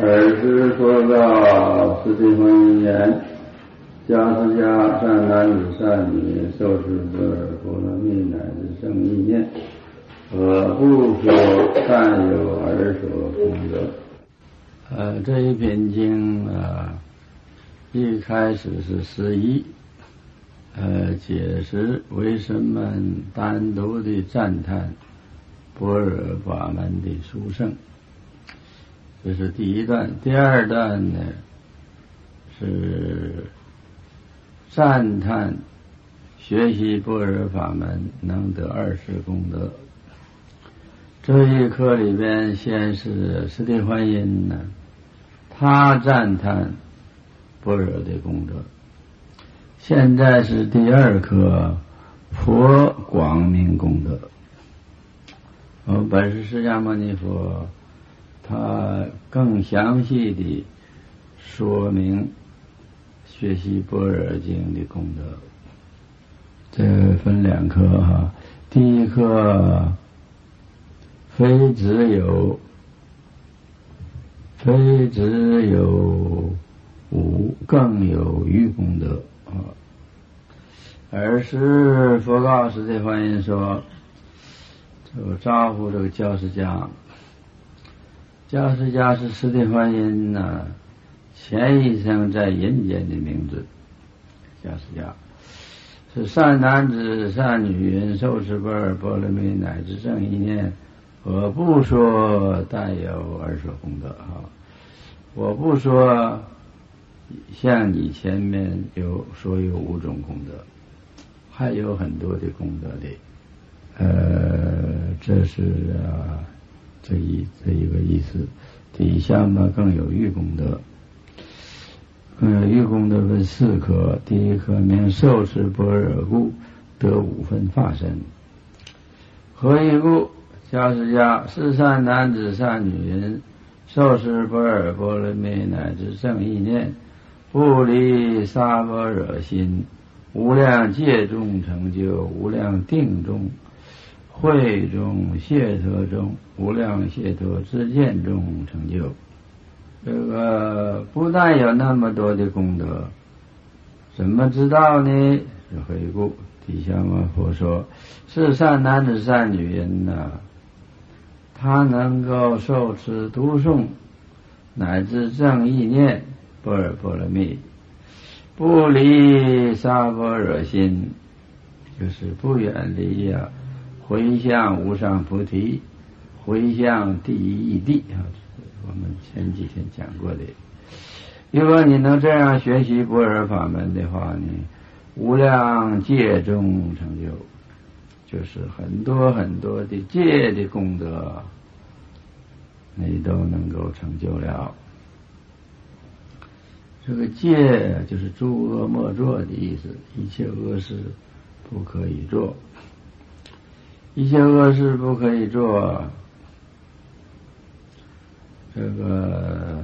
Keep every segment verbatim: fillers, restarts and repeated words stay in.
尔时佛告释提桓因言：迦斯迦善男子善女，受持不二波罗蜜，乃至生意念，何不说但有尔所功德？呃，这一篇经啊，一开始是释疑，呃，解释为什么单独的赞叹般若法门的殊胜。这是第一段。第二段呢，是赞叹学习般若法门能得二十功德。这一课里边，先是释提桓因呢，他赞叹般若的功德。现在是第二课，佛广明功德。我们本师释迦牟尼佛他更详细地说明学习般若经的功德。这分两课哈，第一课非只有非只有无，更有余功德啊。而是佛告释提桓因说，就招呼这个教释迦。教释迦是释提桓因呢前一生在人间的名字。教释迦是善男子善女人，受持般若波罗蜜，乃至正一念，我不说但有二所功德啊！我不说像你前面有说有五种功德，还有很多的功德的。呃，这是啊，这一这一个意思。底下嘛更有余功德，更有余功德分四科。第一科名受持般若故，得五分法身。何以故？教释迦是善男子善女人，受持般若波罗蜜，乃至正意念，不离萨般若心，无量界中成就，无量定中慧中解脱中，无量解脱知见中成就。这个不但有那么多的功德，怎么知道呢？是回顾底下嘛，佛说是善男子善女人呢，他能够受持读诵乃至正意念般若波罗蜜，不离萨般若心，就是不远离呀、啊回向无上菩提，回向第一义谛啊，我们前几天讲过的。如果你能这样学习般若法门的话呢，无量界中成就，就是很多很多的界的功德，你都能够成就了。这个戒就是诸恶莫作的意思，一切恶事不可以做。一切恶事不可以做，这个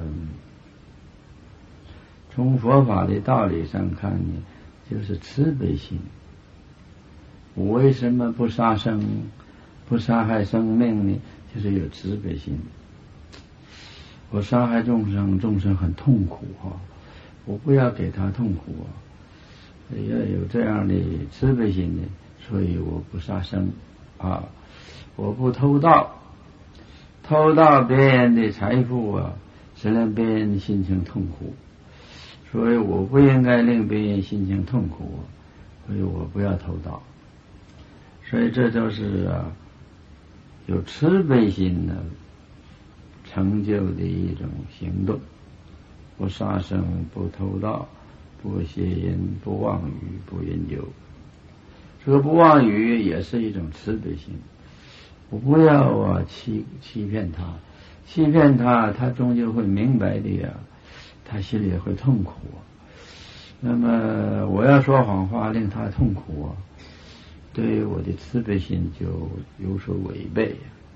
从佛法的道理上看呢，就是慈悲心。我为什么不杀生，不杀害生命呢？就是有慈悲心。我杀害众生，众生很痛苦啊，我不要给他痛苦啊，要有这样的慈悲心呢，所以我不杀生啊，我不偷盗，偷盗别人的财富啊，使令别人心情痛苦，所以我不应该令别人心情痛苦，所以我不要偷盗。所以这就是啊，有慈悲心的成就的一种行动。不杀生，不偷盗，不邪淫，不妄语，不饮酒。这个不妄语也是一种慈悲心，我不要啊欺欺骗他，欺骗他，他终究会明白的呀，他心里会痛苦啊。那么我要说谎话令他痛苦啊，对于我的慈悲心就有所违背。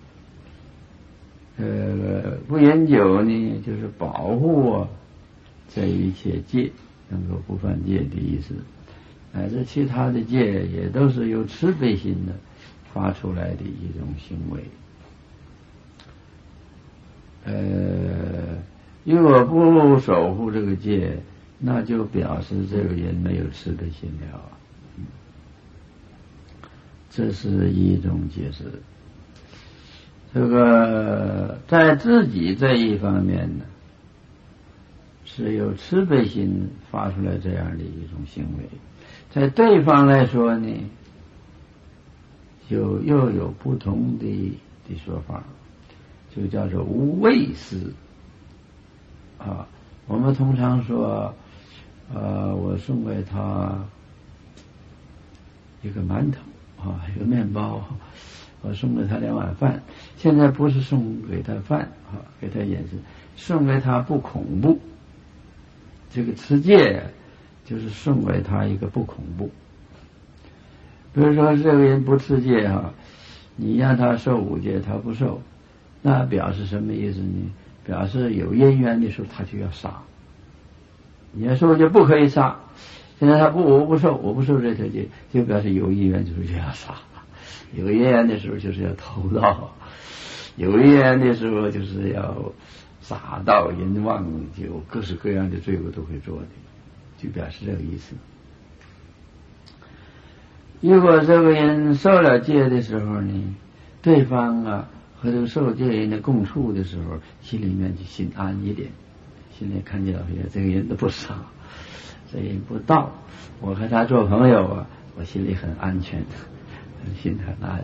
呃，不饮酒呢，就是保护啊这一切戒，能够不犯戒的意思。乃至其他的戒也都是由慈悲心的发出来的一种行为。呃， 如果不守护这个戒，那就表示这个人没有慈悲心了。这是一种解释。这个在自己这一方面呢，是有慈悲心发出来这样的一种行为，在对方来说呢，就又有不同的的说法，就叫做无畏施啊。我们通常说，呃，我送给他一个馒头啊，一个面包，我送给他两碗饭。现在不是送给他饭啊，给他饮食，送给他不恐怖。这个持戒就是送给他一个不恐怖。比如说这个人不持戒哈，你让他受五戒他不受，那表示什么意思呢？表示有因缘的时候他就要杀。你要说就不可以杀，现在他不我不受我不受这条戒，就表示有因缘的时候就要杀，有因缘的时候就是要偷盗，有因缘的时候就是要杀盗淫妄，就各式各样的罪恶都会做的，就表示这个意思。如果这个人受了戒的时候呢，对方啊和这个受戒人的共处的时候，心里面就心安一点，心里看见了这个人都不傻，这个人不盗，我和他做朋友啊，我心里很安全，心很安。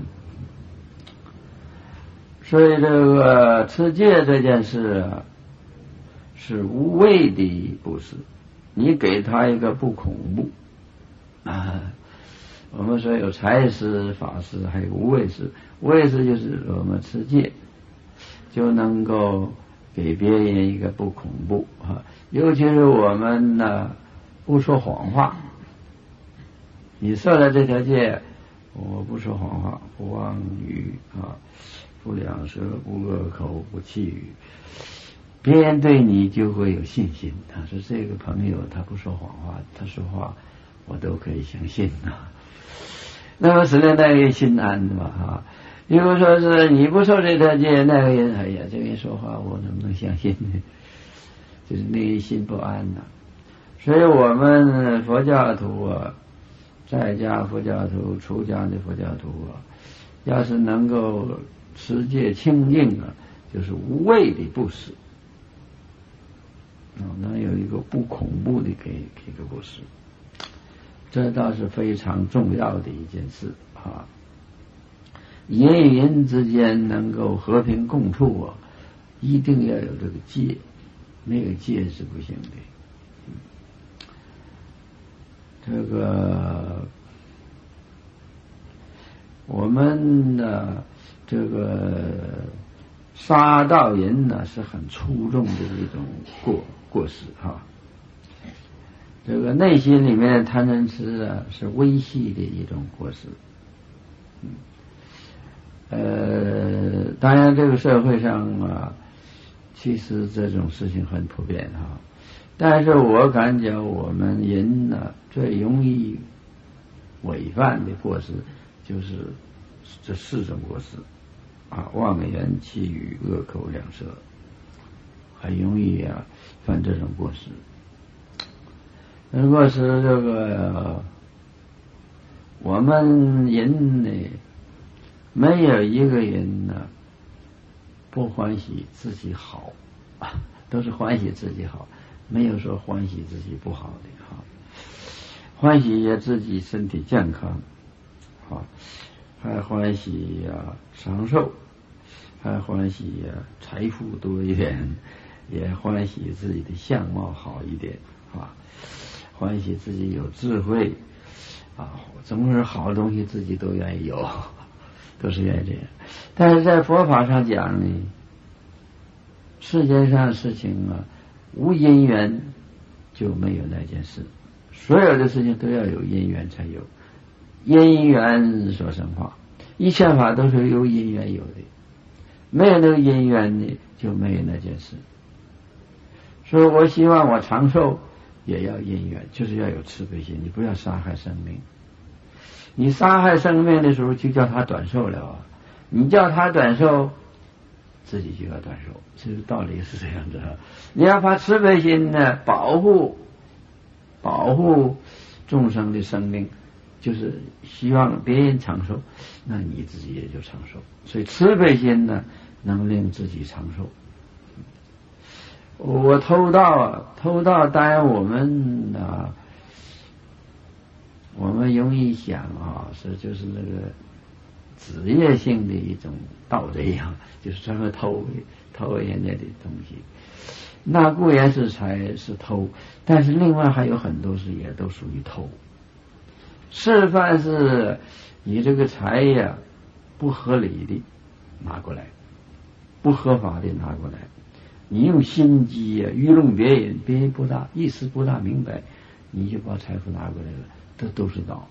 所以这个持戒这件事啊，是无畏的布施，你给他一个不恐怖啊。我们说有财施、法施，还有无畏施。无畏施就是我们持戒就能够给别人一个不恐怖啊，尤其是我们呢不说谎话。你受了这条戒，我不说谎话，不妄语啊，不两舌，不恶口，不绮语，别人对你就会有信心。他说这个朋友他不说谎话，他说话我都可以相信啊。那么使得那个人心安的嘛啊。如果说是你不受这条戒，那个人哎呀，这个人说话我能不能相信呢？就是内心不安呐、啊。所以我们佛教徒啊，在家佛教徒、出家的佛教徒啊，要是能够持戒清净啊，就是无畏的布施，啊，能有一个不恐怖的给给个布施。这倒是非常重要的一件事啊！人与人之间能够和平共处啊，一定要有这个戒，没有戒是不行的。这个我们呢，这个杀盗淫呢是很粗重的一种过过失哈。这个内心里面贪嗔痴啊，是微细的一种过失。嗯，呃，当然这个社会上啊，其实这种事情很普遍哈。但是我感觉我们人呢，最容易违犯的过失就是这四种过失啊：妄言、绮语、恶口、两舌，很容易啊犯这种过失。如果是这个我们人呢，没有一个人呢不欢喜自己好，都是欢喜自己好，没有说欢喜自己不好的哈。欢喜也自己身体健康，啊，还欢喜呀长寿，还欢喜呀财富多一点，也欢喜自己的相貌好一点啊。欢喜自己有智慧啊，总是好东西自己都愿意有，都是愿意这样。但是在佛法上讲呢，世界上事情啊，无因缘就没有那件事，所有的事情都要有因缘才有，因缘所生化，一切法都是由因缘有的，没有那个因缘呢，就没有那件事。所以我希望我长寿，也要因缘，就是要有慈悲心，你不要杀害生命。你杀害生命的时候，就叫他短寿了啊！你叫他短寿， 自己就要断手。这个道理是这样子啊。你要把慈悲心呢保护保护众生的生命，就是希望别人长寿，那你自己也就长寿。所以慈悲心呢能令自己长寿。我偷盗啊，偷盗当然我们啊，我们容易想啊，是就是那个职业性的一种盗贼啊，就是专门偷偷人家的东西。那固然是才是偷，但是另外还有很多是也都属于偷。示范是你这个财呀不合理的拿过来，不合法的拿过来，你用心机呀愚弄别人，别人不大意思不大明白，你就把财富拿过来了，这都是盗。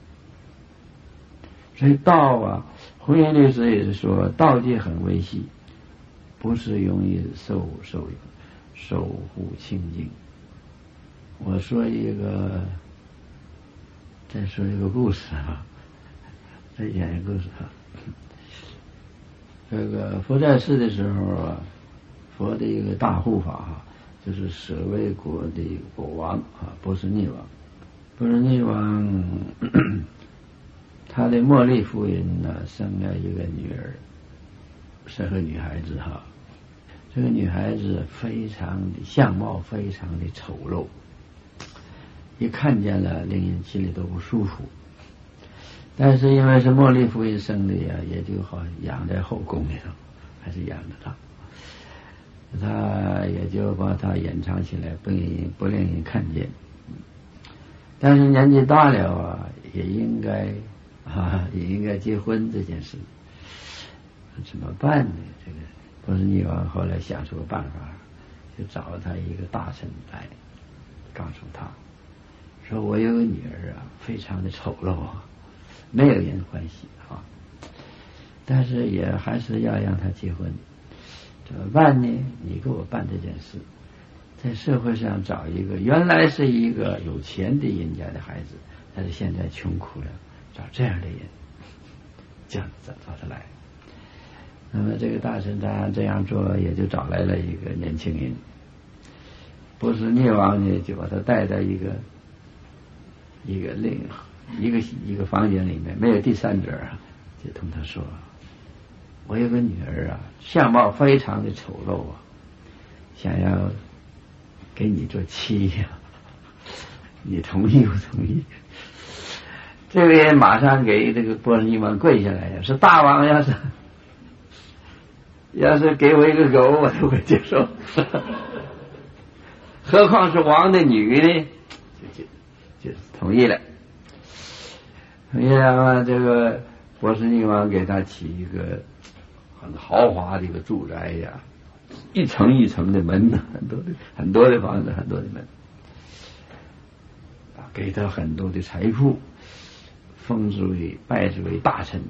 所以盗啊，弘严律师也是说，盗戒很微细，不是容易受受守护清净。我说一个，再说一个故事啊，再讲一个故事啊。这个佛在世的时候啊，佛的一个大护法啊，就是舍卫国的国王啊，波斯匿王。波斯匿王他的茉莉夫人呢，生了一个女儿，是个女孩子哈。这个女孩子非常的相貌非常的丑陋，一看见了令人心里都不舒服。但是因为是茉莉夫人生的呀，也就好养在后宫里头，还是养着她，她也就把她隐藏起来，不令不令人看见。但是年纪大了啊，也应该啊，也应该结婚这件事，怎么办呢？这个波斯匿王后来想出个办法，就找他一个大臣来，告诉他说：“我有个女儿啊，非常的丑陋啊，没有人欢喜啊，但是也还是要让她结婚，怎么办呢？你给我办这件事，在社会上找一个原来是一个有钱的人家的孩子，但是现在穷苦了，找这样的人，这样找找他来。”那么这个大臣当然这样做，也就找来了一个年轻人。波斯匿王呢，就把他带到一个一个另一个一个房间里面，没有第三者啊，就同他说：“我有个女儿啊，相貌非常的丑陋啊，想要给你做妻呀、啊，你同意不同意？”这个人马上给这个波斯匿王跪下来呀，说：“大王要是。”要是给我一个狗，我都会接受，何况是王的女呢？就就就同意了。同意了嘛？这个波斯匿王给他起一个很豪华的一个住宅呀，一层一层的门，很多的很多的房子，很多的门，给他很多的财富，封之为拜之为大臣。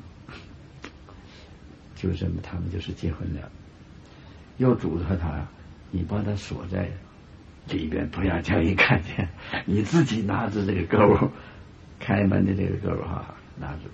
就这么，他们就是结婚了。又嘱托他，你把他锁在里边，不要叫人看见，你自己拿着这个钩，开门的这个钩哈，拿着。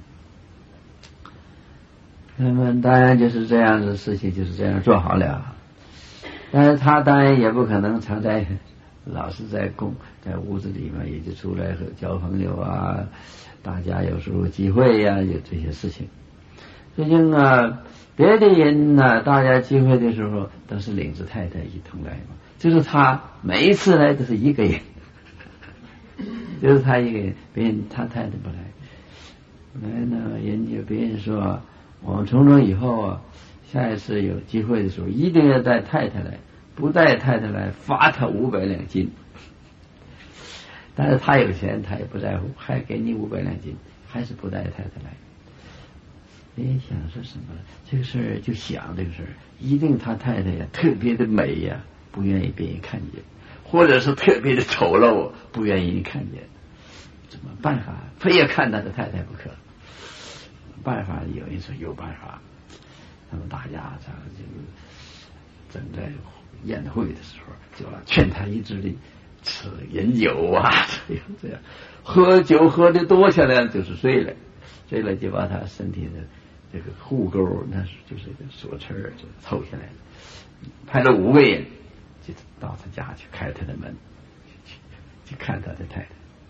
那么当然就是这样的事情，就是这样做好了。但是他当然也不可能常在，老是在宫在屋子里面，也就出来和交朋友啊，大家有时候集会呀、啊，有这些事情。最近啊，别的人呢、啊，大家聚会的时候都是领着太太一同来嘛，就是他每一次来都是一个人，就是他一个人，别人他太太不来。来呢，人家别人说，我们从今以后啊，下一次有机会的时候，一定要带太太来，不带太太来，罚他五百两金。但是他有钱，他也不在乎，还给你五百两金，还是不带太太来。哎，想说什么？这个事儿就想这个事儿，一定他太太呀特别的美呀，不愿意别人看见，或者是特别的丑陋，不愿意人看见。怎么办法？非要看他的太太不可。办法有人说有办法，那么大家这就正在宴会的时候，就要劝他一直的吃饮酒啊，这样这样，喝酒喝的多下来就是睡了。睡了就把他身体的这个护钩那是就是这个锁匙儿就凑下来了，派了五个人就到他家去开他的门，去去看他的太太。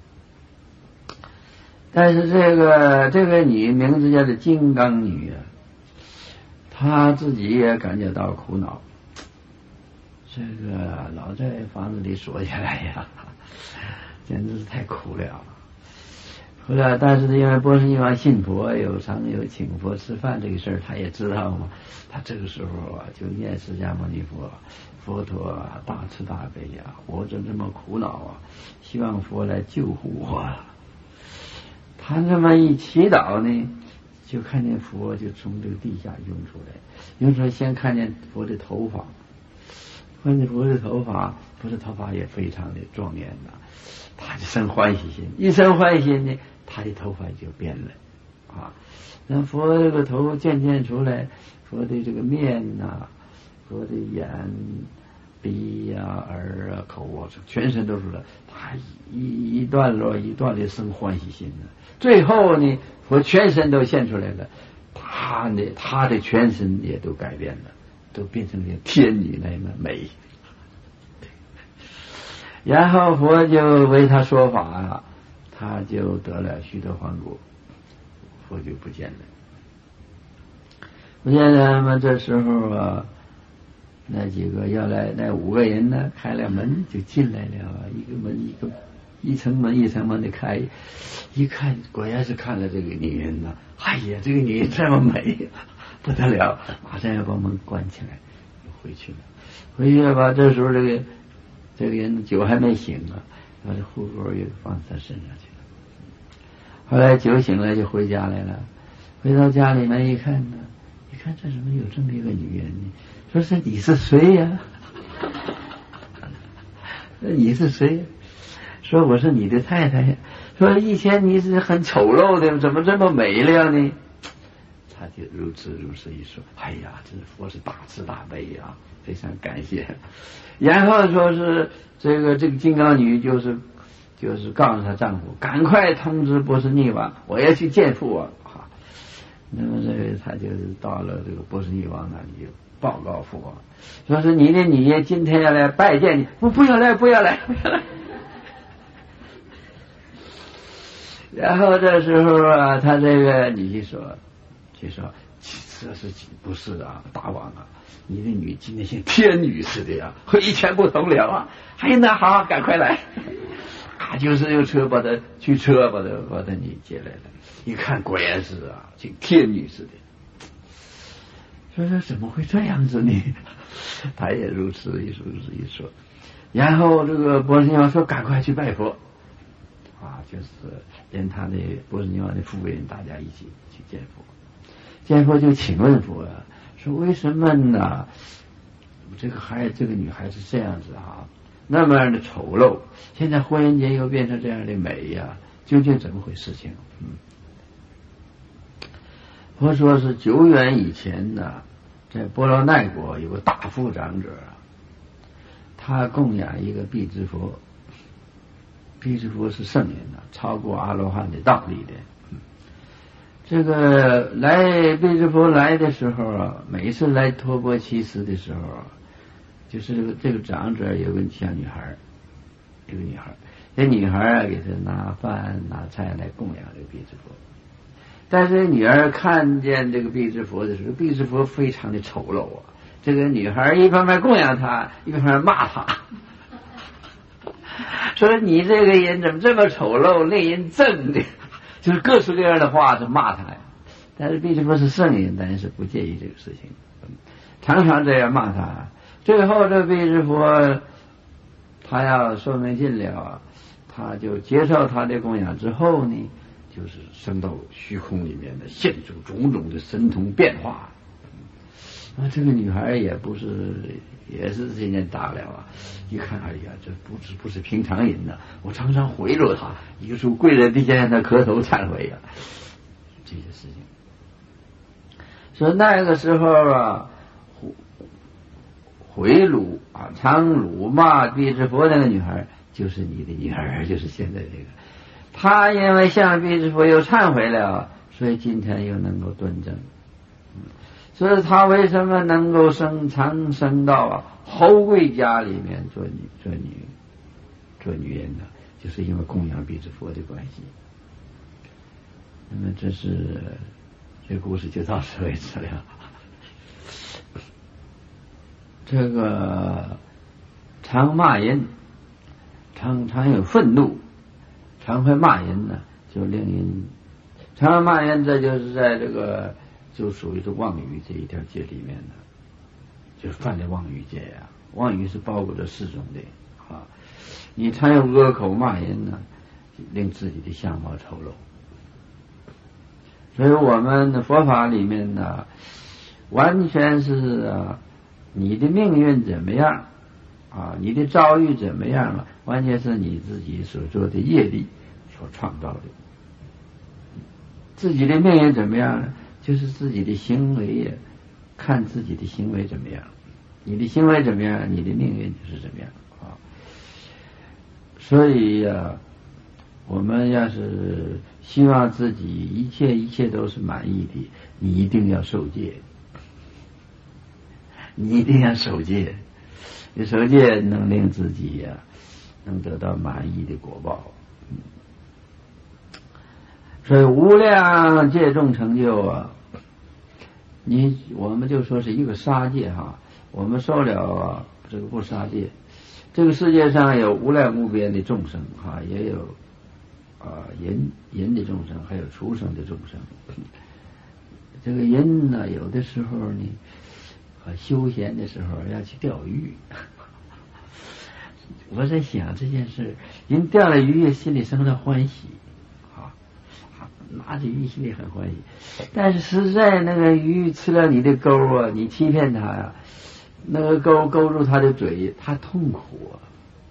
但是这个这个女名字叫做金刚女啊，她自己也感觉到苦恼，这个老在房子里锁起来呀，简直是太苦了。后来，但是因为波斯匿王信佛，有常有请佛吃饭这个事儿，他也知道嘛。他这个时候啊，就念释迦牟尼佛，佛陀啊，大慈大悲呀、啊，我怎这么苦恼啊？希望佛来救护我、啊。他这么一祈祷呢，就看见佛就从这个地下涌出来，涌出来先看见佛的头发，看见佛的头发，佛的头发也非常的庄严呐、啊，他就生欢喜心，一生欢喜心呢。他的头发就变了啊，那佛这个头渐渐出来，佛的这个面呐、啊，佛的眼、鼻呀、啊、耳啊、口啊，全身都出来，他一一段落一段的生欢喜心呢。最后呢，佛全身都现出来了，他呢，他的全身也都改变了，都变成了天女那么美。然后佛就为他说法啊。他就得了须陀洹果，佛就不见了。不见了，那么这时候啊，那几个要来，那五个人呢，开了门就进来了，一个门一个，一层门一层门的开，一看果然是看了这个女人呢，哎呀，这个女人这么美，不得了，马上要把门关起来，回去了。回去了吧，这时候这个这个人酒还没醒啊，把这护钩又放他身上去。后来酒醒了就回家来了，回到家里面一看呢，一看这怎么有这么一个女人呢？说是你是谁呀、啊？你是谁？说我是你的太太呀。说以前你是很丑陋的，怎么这么美了呢？他就如此如此一说，哎呀，这佛是大慈大悲呀，非常感谢。然后说是这个这个金刚女就是。就是告诉她丈夫，赶快通知波斯匿王，我要去见父王啊。那么这个她就是到了这个波斯匿王那里，报告父王，说是你的女儿今天要来拜见你，不不要来，不要来，不要来。然后这时候啊，他这个女婿说，就说这是不是啊，大王啊，你的女今天像天女似的呀，和以前不同了啊。哎，那好，赶快来。啊，就是用车把他去车把他把他你接来了，一看果然是啊，像天女似的。说说怎么会这样子呢？他也如此一说，如此一说。然后这个波斯匿王说：“赶快去拜佛。”啊，就是连他的波斯匿王的夫人大家一起去见佛。见佛就请问佛啊，说为什么呢？这个孩这个女孩是这样子啊？那么样的丑陋，现在忽然间又变成这样的美呀、啊，究竟怎么回事情？嗯，佛说是久远以前呢，在波罗奈国有个大富长者啊，他供养一个辟支佛，辟支佛是圣人啊，超过阿罗汉的道理的。嗯、这个来辟支佛来的时候啊，每一次来托钵乞食的时候啊。就是这个这个长者有个小女孩，有个女孩，这女孩啊给他拿饭拿菜来供养这个辟支佛，但是女儿看见这个辟支佛的时候，辟支佛非常的丑陋啊。这个女孩一方面供养他，一方面骂他，说你这个人怎么这么丑陋，令人憎的，就是各式各样的话是骂他呀。但是辟支佛是圣人，当然是不介意这个事情，常常这样骂他。最后这辟支佛他要寿命尽了，他就接受他的供养之后呢，就是升到虚空里面的，现出种种的神通变化。啊，这个女孩也不是，也是今年大了啊！一看，哎呀，这不是不是平常人呐、啊！我常常回落他，有时候跪在地下向他磕头忏悔啊，这些事情。说那个时候啊。回辱啊，常辱骂辟支佛那个女孩，就是你的女儿，就是现在这个。她因为向辟支佛又忏悔了，所以今天又能够端正。 所以他为什么能够升长升到啊侯贵家里面做女做女做女人呢？就是因为供养比之佛的关系。那么这是这故事就到此为止了。这个常骂人，常常有愤怒，常会骂人呢，就令人常骂人，这就是在这个就属于是妄语这一条戒里面的，就是犯的妄语戒呀、啊。妄语是包括这四种的啊。你常用恶口骂人呢，令自己的相貌丑陋。所以我们的佛法里面呢，完全是啊，你的命运怎么样啊，你的遭遇怎么样了，完全是你自己所做的业力所创造的。自己的命运怎么样呢？就是自己的行为，看自己的行为怎么样，你的行为怎么样，你的命运就是怎么样啊。所以啊，我们要是希望自己一切一切都是满意的，你一定要受戒，你一定要守戒，你守戒能令自己呀、啊、能得到满意的果报。所以无量戒众成就啊，你我们就说是一个杀戒哈，我们受了啊这个不杀戒，这个世界上有无量无边的众生哈，也有啊人人的众生，还有畜生的众生。这个人呢，有的时候呢，啊休闲的时候要去钓鱼。我在想这件事，人钓了鱼心里生了欢喜。拿着鱼心里很欢喜，但是实在那个鱼吃了你的钩啊，你欺骗他呀、啊，那个钩勾住他的嘴，他痛苦啊，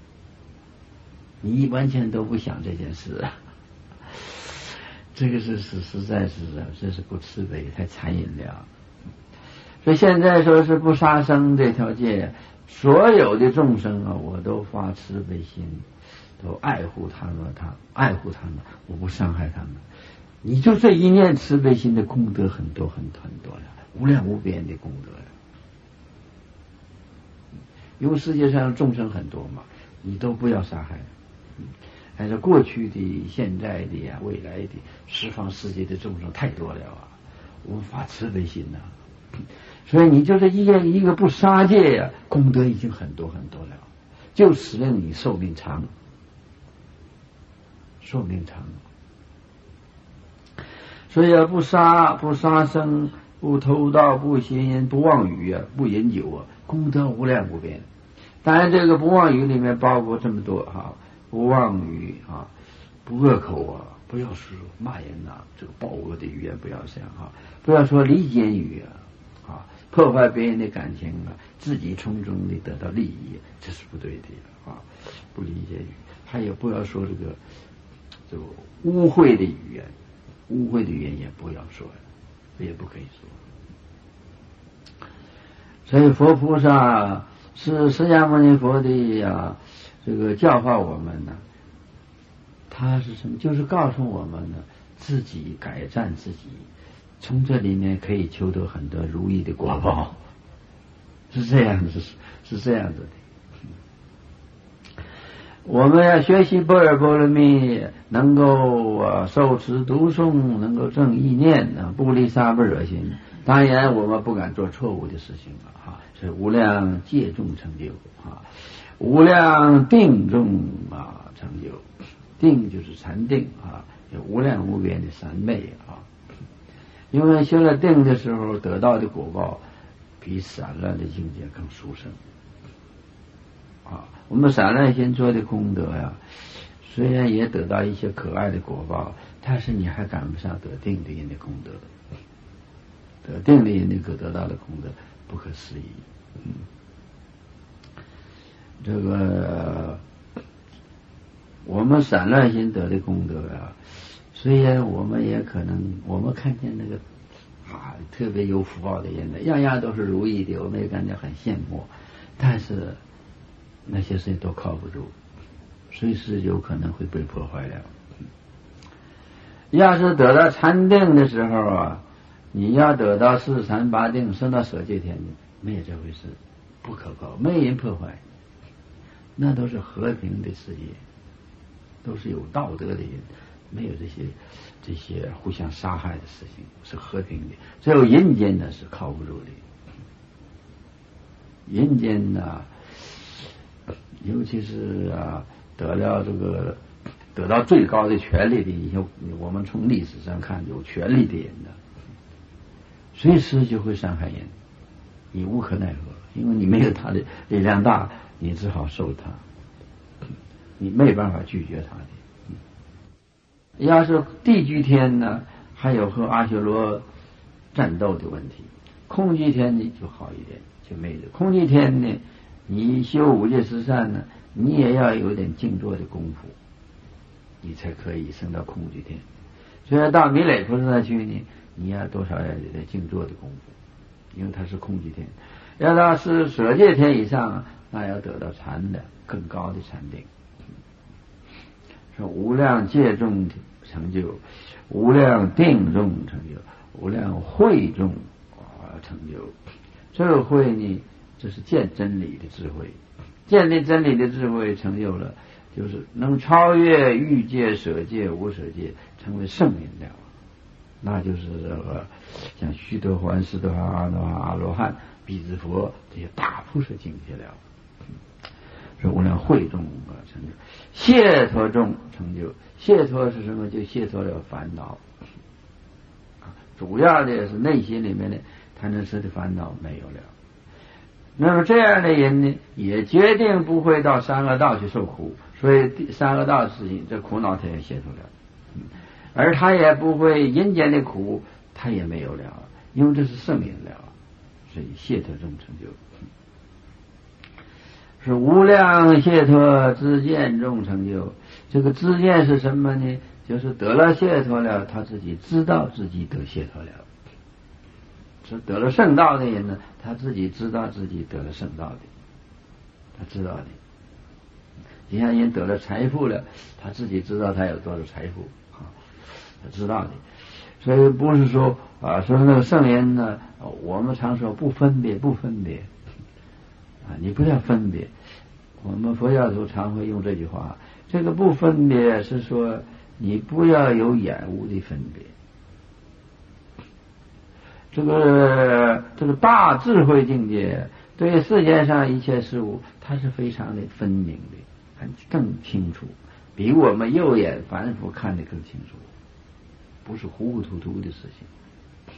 你完全都不想这件事啊，这个是是实在是啊，这是不慈悲，太残忍了。所以现在说是不杀生这条戒，所有的众生啊，我都发慈悲心，都爱护他们，他爱护他们，我不伤害他们。你就这一念慈悲心的功德很多很多很多了，无量无边的功德了。因为世界上众生很多嘛，你都不要杀害，还是过去的、现在的呀、未来的十方世界的众生太多了啊，无法慈悲心呐、啊。所以你就这一个一个不杀戒呀、啊，功德已经很多很多了，就使令你寿命长，寿命长。所以啊，不杀不杀生，不偷盗，不邪淫，不妄语啊，不饮酒啊，功德无量无边。当然，这个不妄语里面包括这么多哈，不妄语啊，不恶口啊，不要说骂人呐、啊，这个暴恶的语言不要这样哈，不要说离间语啊，啊，破坏别人的感情啊，自己从中的得到利益，这是不对的啊，不理解语，还有不要说这个这个污秽的语言。污秽的语言也不要说，也不可以说。所以佛菩萨是释迦牟尼佛的呀，这个教化我们呢，他是什么？就是告诉我们呢，自己改善自己，从这里面可以求得很多如意的果报，是这样子，是这样子的。我们要学习般若波罗蜜，能够啊受持读诵，能够正意念啊，不离杀不惹心。当然，我们不敢做错误的事情了哈。是无量戒众成就啊，无量定众啊成就。定就是禅定啊，有无量无边的三昧啊。因为修了定的时候得到的果报，比散乱的境界更殊胜。啊，我们散乱心做的功德呀、啊，虽然也得到一些可爱的果报，但是你还赶不上得定的人的功德。得定的人的可得到的功德不可思议。嗯，这个我们散乱心得的功德啊，虽然我们也可能，我们看见那个啊特别有福报的人呢，样样都是如意的，我们也感觉很羡慕，但是。那些事情都靠不住，随时有可能会被破坏了。要是得到禅定的时候啊， 你要得到四禅八定，升到舍界天，没有这回事，不可靠，没人破坏，那都是和平的世界，都是有道德的人，没有这些这些互相杀害的事情，是和平的。只有人间呢是靠不住的，人间呢，尤其是啊得了这个得到最高的权力的以后，我们从历史上看，有权力的人呢，随时就会伤害人，你无可奈何，因为你没有他的力量大，你只好受他，你没办法拒绝他的。要是地居天呢，还有和阿修罗战斗的问题，空居天呢就好一点，就没有。空居天呢，你修五戒十善呢，你也要有点静坐的功夫，你才可以升到空居天。所以到弥勒菩萨去呢，你要多少要有点静坐的功夫，因为它是空居天。要到是舍界天以上，那要得到禅的更高的禅定，说无量戒中成就，无量定中成就，无量慧中啊成就。这个慧呢，这是见真理的智慧，见的真理的智慧成就了，就是能超越欲界、舍界、无舍界，成为圣人了。那就是这个像须陀洹、斯陀阿罗汉、阿罗汉、比支佛这些大菩萨境界了。是无量慧中啊成就，解脱中成就。解脱是什么？就解脱了烦恼。主要的是内心里面的贪嗔痴的烦恼没有了。那么这样的人呢，也决定不会到三恶道去受苦，所以三恶道的事情，这苦恼他也解脱了。而他也不会人间的苦，他也没有了，因为这是圣人了，所以解脱中成就。是无量解脱知见中成就。这个知见是什么呢？就是得了解脱了，他自己知道自己得解脱了。是得了圣道的人呢，他自己知道自己得了圣道的，他知道的。你像人得了财富了，他自己知道他有多少财富啊，他知道的。所以不是说啊，说那个圣人呢，我们常说不分别，不分别。啊，你不要分别。我们佛教徒常会用这句话，这个不分别是说你不要有眼污的分别。这个这个大智慧境界对世界上一切事物，它是非常的分明的，很更清楚，比我们右眼凡夫看得更清楚，不是糊糊涂涂的事情。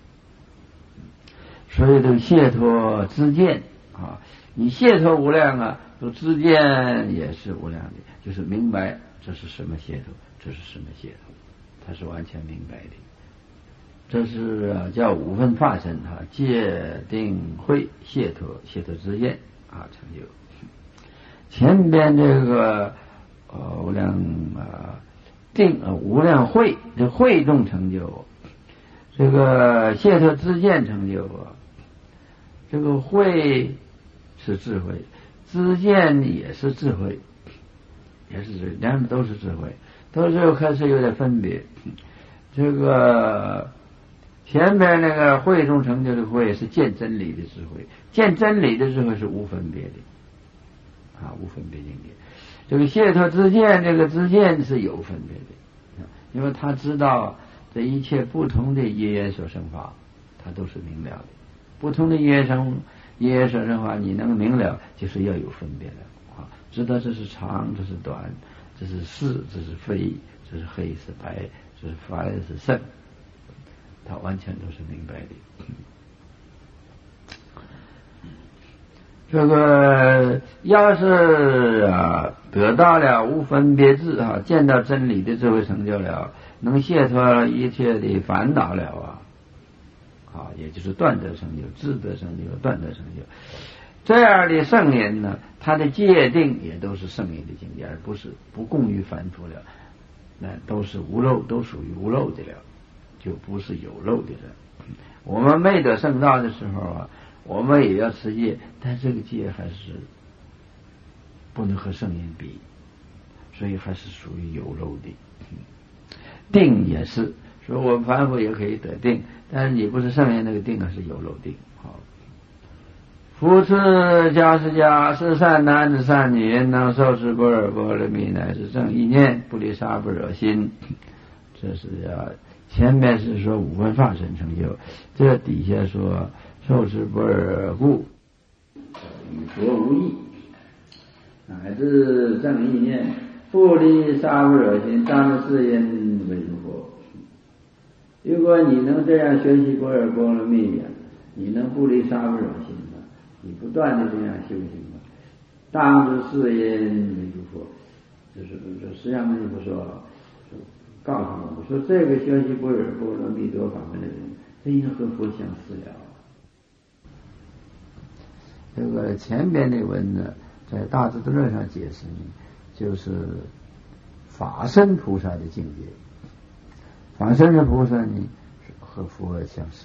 所以这个解脱知见啊，你解脱无量啊，这个知见也是无量的，就是明白这是什么解脱，这是什么解脱，它是完全明白的。这是、啊、叫五分法身啊，戒定慧解脱，解脱知见啊成就。前边这个呃无量啊定呃无量慧，这慧中成就，这个解脱知见成就啊。这个慧是智慧，知见也是智慧，也是智，两个都是智慧，都是开始有点分别。这个前边那个慧中成就的慧是见真理的智慧，见真理的智慧是无分别的啊，无分别境界。这个解脱知见，这个知见是有分别的，因为他知道这一切不同的业缘所生法，他都是明了的。不同的业生业缘所生法，你能明了，就是要有分别的啊，知道这是长，这是短，这是是，这是非，这是黑，是白，这是凡，是圣。他完全都是明白的。这个要是啊得到了无分别智啊，见到真理的智慧成就了，能解脱一切的烦恼了啊，啊，也就是断得成就、智得成就、断得成就。这样的圣人呢，他的戒定也都是圣人的境界，而不是不共于凡夫了，那都是无漏，都属于无漏的了。就不是有漏的人。我们没得圣道的时候啊，我们也要持戒，但这个戒还是不能和圣人比，所以还是属于有漏的。定也是， 说我们凡夫也可以得定，但是你不是圣人，那个定啊是有漏定。好，复次迦释迦是善男子善女人，能受持般若波罗蜜，乃是正意念，不离杀不惹心。这是要前面是说五分法身成就，这底下说受持般若故与佛无异，乃至正意念，不离杀不惹心，当知是因为如佛。如果你能这样学习般若波罗蜜呀，你能不离杀不惹心吗？你不断的这样修行吗？当知是因为如佛。就是这释迦牟尼佛说，告诉我们说，这个学习般若波罗蜜多法门的人，这应该和佛相似了。这个前边的文呢，在大智度论上解释呢，就是法身菩萨的境界。法身的菩萨呢，和佛相似。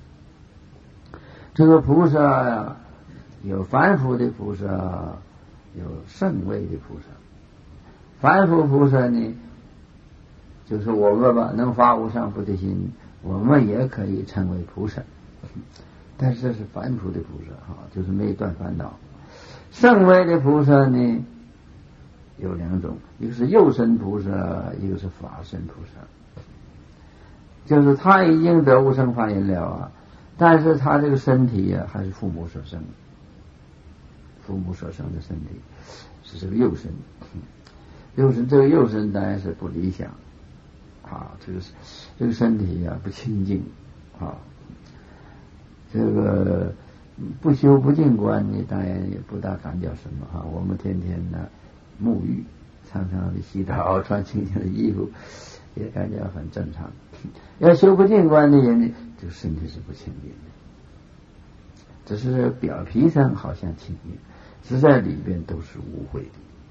这个菩萨呀，有凡夫的菩萨，有圣位的菩萨。凡夫菩萨呢，就是我们吧，能发无上菩提心，我们也可以称为菩萨。但是这是凡夫的菩萨哈，就是没断烦恼。圣位的菩萨呢有两种，一个是幼身菩萨，一个是法身菩萨。就是他已经得无生法忍了啊，但是他这个身体呀、啊、还是父母所生，父母所生的身体是这个幼身。幼身这个幼身当然是不理想啊，这个这个身体呀、啊、不清净啊。这个不修不净观，你当然也不大感觉什么哈。我们天天呢沐浴，常常的洗澡，穿清净的衣服，也感觉很正常。要修不净观的人呢，这个身体是不清净的，只是表皮上好像清净，实在里边都是污秽的。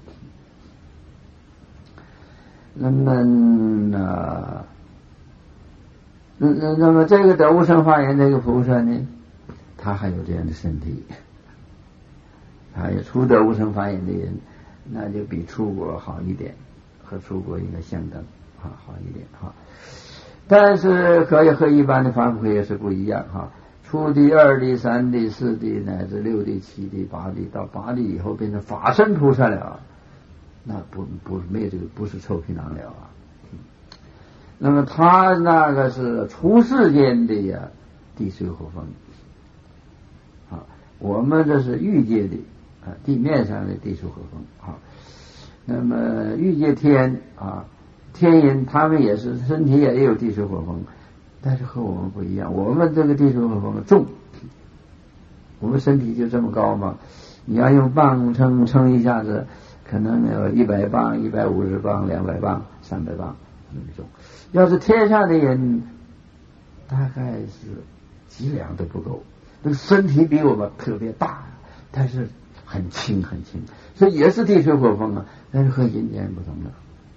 那么呢？那那那么这个得无生法忍这个菩萨呢，他还有这样的身体，他也初得无生法忍的人，那就比出国好一点，和出国应该相等啊，好一点哈。但是可以和一般的凡夫也是不一样哈。初地、二地、三地、四地乃至六地、七地、八地，到八地以后变成法身菩萨了，那不不没有这个不是臭皮囊了啊。那么他那个是出世间的呀，地水火风啊，我们这是欲界的啊，地面上的地水火风啊。那么欲界天啊，天人他们也是身体也有地水火风，但是和我们不一样，我们这个地水火风重，我们身体就这么高嘛，你要用磅称称一下子，可能有一百磅、一百五十磅、两百磅、三百磅那么重。要是天上的人，大概是几两都不够，那个身体比我们特别大，但是很轻很轻，所以也是地水火风啊，但是和人间不同了，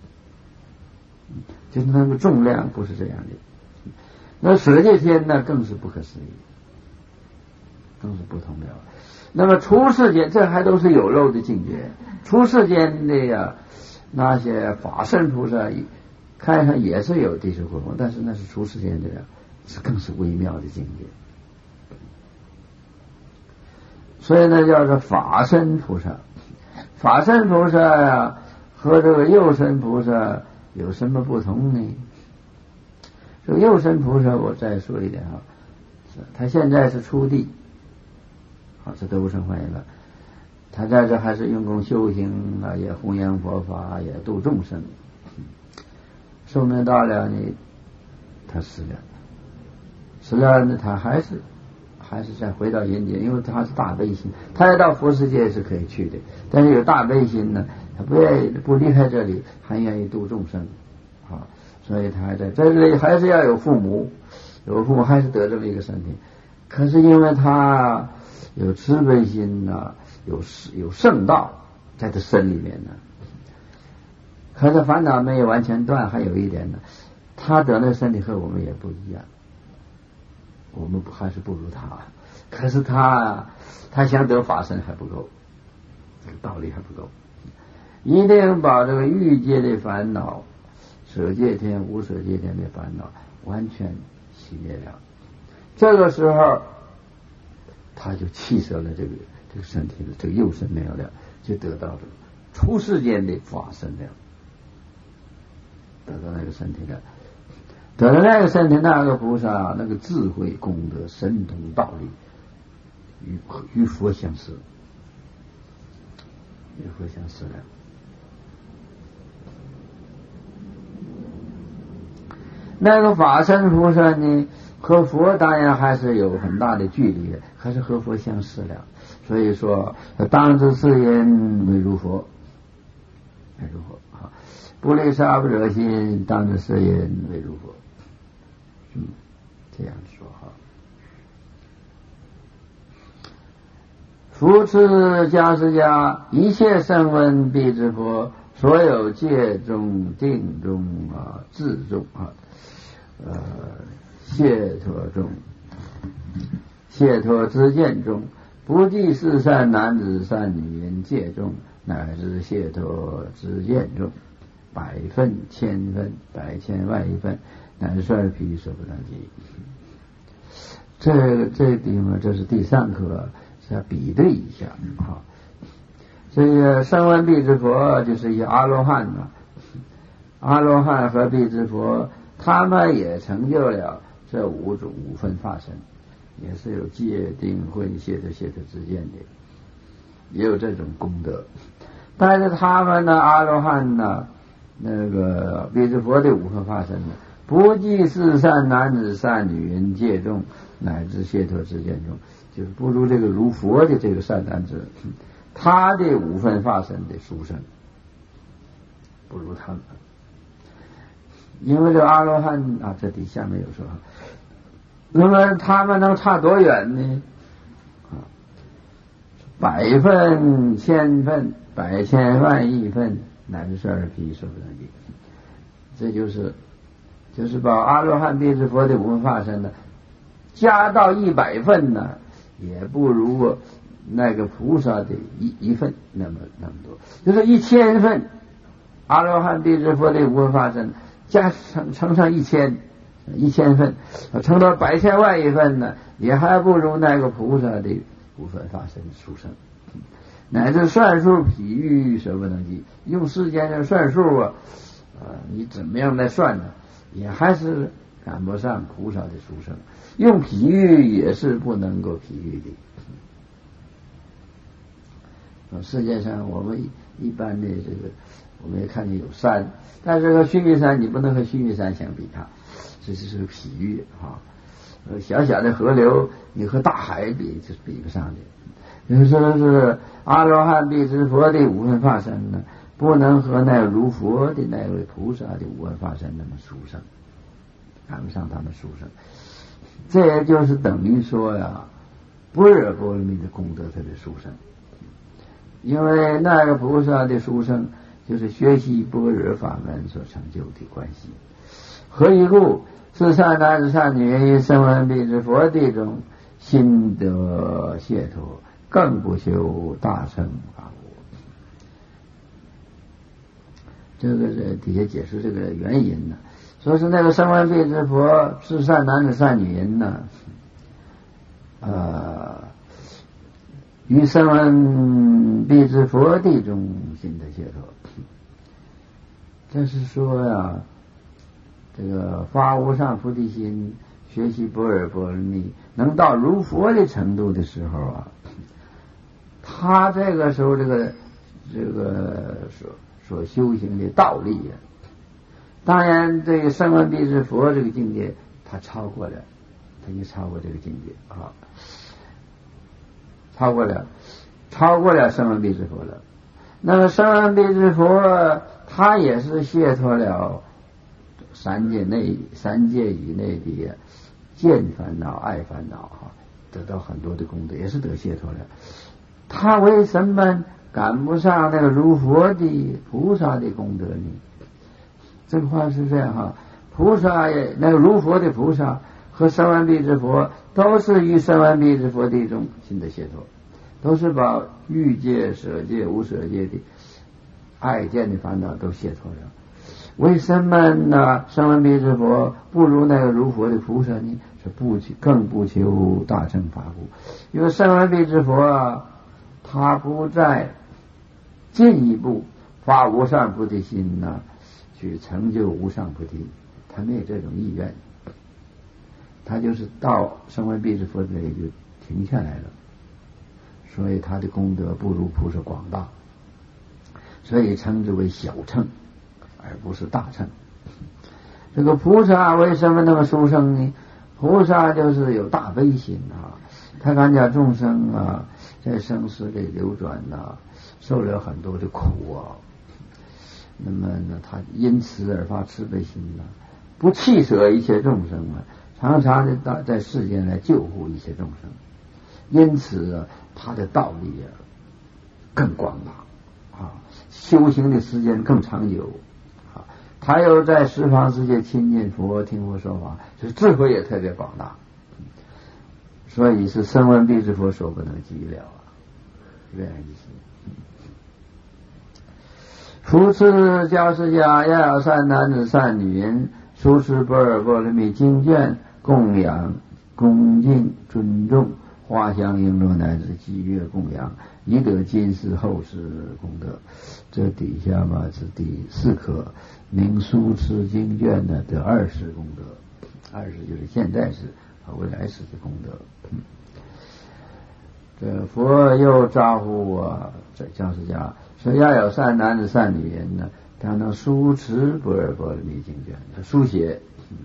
就是那个重量不是这样的。那舍界天呢，更是不可思议，更是不同了。那么出世间，这还都是有漏的境界。出世间的呀，那些法身菩萨，看上也是有地水火风，但是那是出世间的呀，是更是微妙的境界。所以呢，叫做法身菩萨。法身菩萨呀，和这个幼身菩萨有什么不同呢？这个幼身菩萨，我再说一点啊，他现在是初地，好，这都无生法忍了。他在这还是用功修行啊，也弘扬佛法，也度众生。寿命到了呢，他死了，死了呢，他还是还是再回到人间，因为他是大悲心，他要到佛世界是可以去的，但是有大悲心呢，他不愿意不离开这里，还愿意度众生啊，所以他还在这里，还是要有父母，有父母还是得这么一个身体。可是因为他有慈悲心呐、啊，有有圣道在他身里面呢。可是烦恼没有完全断，还有一点呢，他得那身体和我们也不一样，我们还是不如他。可是他他想得法身还不够，这个道理还不够，一定把这个欲界的烦恼、舍界天、无舍界天的烦恼完全熄灭了。这个时候他就弃舍了这个这个身体的这个肉身没有了，就得到了出世间的法身了，得到那个身体了，得到那个身体，那个菩萨那个智慧功德神通道力与与佛相似，与佛相似了。那个法身菩萨呢，和佛当然还是有很大的距离，还是和佛相似了。所以说，当知是言为如佛，为如佛啊！不离杀不惹心，当知是言为如佛。嗯，这样说哈。复次迦释迦，一切声闻必知佛，所有戒中、定中啊、智中啊。呃，解脱中，解脱之见中，不计是善男子善女人戒中，乃至解脱之见中，百分、千分、百千万亿分，乃至率皮所不能及。这个这个地方，这是第三课，要比对一下啊。这个声闻必知佛，就是一阿罗汉嘛，阿罗汉和必知佛。他们也成就了这五种五分法身，也是有戒定慧解脱解脱之见的，也有这种功德。但是他们呢，阿罗汉呢，那个必知佛的五分法身呢，不计是善男子善女人戒中，乃至解脱之见中，就是不如这个如佛的这个善男子，他的五分法身的殊胜，不如他们。因为这阿罗汉啊，这底下没有说，那么他们能差多远呢？啊，百分、千分、百千万亿分，乃至十二皮所不能及。这就是就是把阿罗汉必知佛的五分法身呢，加到一百份呢，也不如那个菩萨的一一份那么那么多，就是一千份阿罗汉必知佛的五分法身。加乘乘上一千，一千份，乘到百千万亿份呢，也还不如那个菩萨的五分法身殊胜，乃至算数比喻所不能及。用世间的算数啊，呃，你怎么样来算呢？也还是赶不上菩萨的殊胜。用比喻也是不能够比喻的。世界上我们一般的这个。我们也看见有山，但是和须弥山你不能和须弥山相比它，这就是个比喻啊。呃，小小的河流，你和大海比是比不上的。就是说是阿罗汉必知佛的五分法身呢，不能和那如佛的那位菩萨的五分法身那么殊胜，赶不上他们殊胜。这也就是等于说呀，般若波罗蜜的功德特别殊胜，因为那个菩萨的殊胜。就是学习般若法门所成就的关系。何以故？是善男子善女人，声闻必知佛地中，心得解脱，更不修大乘法无。这个是底下解释这个原因呢。说是那个声闻必知佛，是善男子善女人呢，呃，于声闻必知佛地中，心得解脱。这是说呀、啊，这个发无上菩提心，学习般若波罗蜜，能到如佛的程度的时候啊，他这个时候这个这个所所修行的道力啊，当然这个声闻必知佛这个境界，他超过了，他已经超过这个境界啊，超过了，超过了声闻必知佛了。那么声闻必知佛，他也是解脱了三界内三界以内的见烦恼、爱烦恼哈，得到很多的功德，也是得解脱了。他为什么赶不上那个如佛的菩萨的功德呢？这个话是这样哈，菩萨也那个如佛的菩萨和声闻必知佛，都是于声闻必知佛地中心得解脱。都是把欲界、舍界、无舍界的爱见的烦恼都解脱了， 为什么呢？声闻辟支佛不如那个如佛的菩萨呢？是不更不求大乘法故，因为声闻辟支佛啊，他不再进一步发无上菩提心呢、啊，去成就无上菩提，他没有这种意愿，他就是到声闻辟支佛这里就停下来了，所以他的功德不如菩萨广大，所以称之为小乘，而不是大乘。这个菩萨为什么那么殊胜呢？菩萨就是有大悲心啊，他看见众生啊在生死里流转啊，受了很多的苦啊，那么呢，他因此而发慈悲心啊，不弃舍一切众生啊，常常的在世间来救护一切众生，因此啊，他的道理啊更广大啊，修行的时间更长久。还有在十方世界亲近佛听佛说法，就是智慧也特别广大，所以是声闻辟支佛所不能及了啊，这样意思。复次教释迦要有善男子善女人，书持般若波罗蜜经卷，供养恭敬尊重，花香璎珞乃至祭乐供养，以得今世后世功德。这底下嘛是第四课，明书持经卷呢得二世功德，二世就是现在世和未来世的功德。嗯、这佛又招呼我这教释迦说，要有善男子善女人呢，他能书持般若波罗蜜经卷，他书写。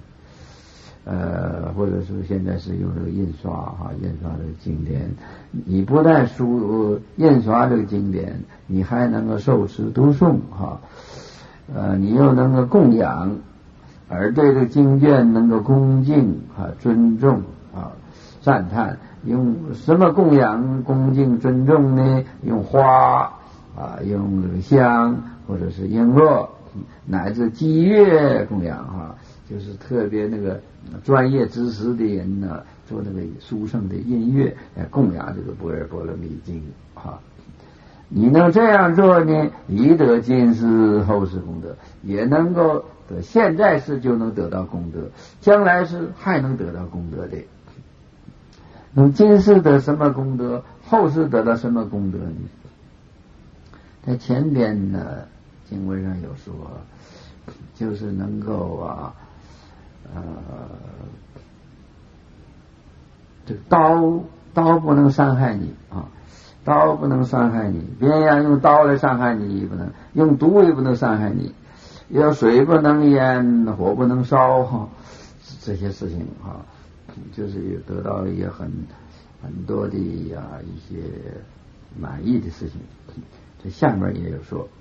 呃，或者是现在是用这个印刷哈、啊，印刷这个经典，你不但书印刷这个经典，你还能够受持读诵哈、啊，呃，你又能够供养，而对这个经卷能够恭敬啊、尊重啊、赞叹。用什么供养、恭敬、尊重呢？用花啊，用这个香，或者是璎珞，乃至祭乐供养哈、啊。就是特别那个专业知识的人呢，做那个殊胜的音乐来供养这个般若波罗蜜经啊。你能这样做呢，以得今世后世功德，也能够得现在世就能得到功德，将来世还能得到功德的。那么今世得什么功德，后世得到什么功德呢？在前边呢经文上有说，就是能够啊。呃，这个刀刀不能伤害你啊，刀不能伤害你，别人用刀来伤害你也不能，用毒也不能伤害你，要水不能淹，火不能烧哈，这些事情啊，就是也得到也很很多的呀、啊、一些满意的事情。这下面也有说。